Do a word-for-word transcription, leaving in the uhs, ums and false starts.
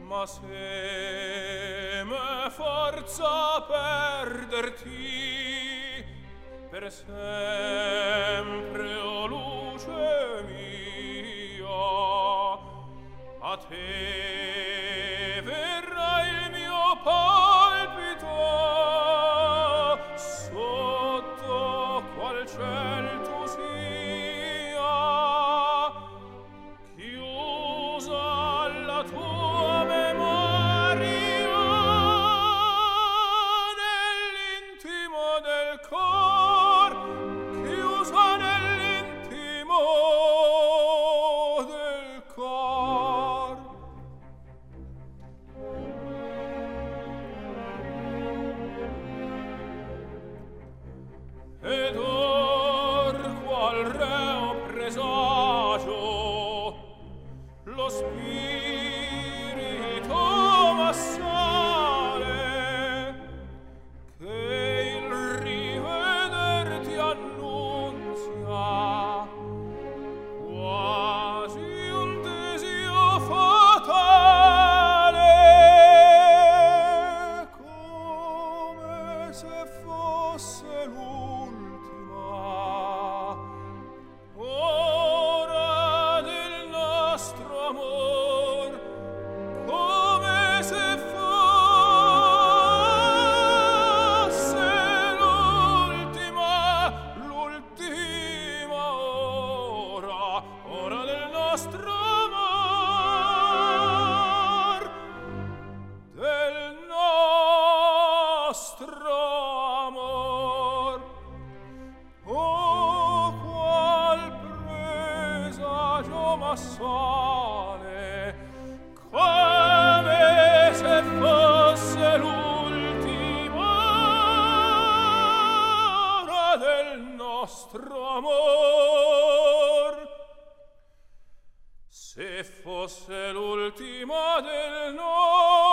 ma se me forza perderti per sempre, o luce mia, a te verrà il mio palpito sotto qual ciel tu sia, chiusa la tua memoria nell'intimo del cor, chiusa nell'intimo del cor. Ed or qual reo presagio lo spirito m'assale, che il rivederti annunzia quasi un desio fatale, come se fosse l'ultima ora del nostro amor, come se fosse l'ultima, l'ultima ora, ora del nostro amor, del nostro amor. Oh, qual presagio m'assale, come se fosse l'ultima ora del nostro amor. Se fosse l'ultima del nostro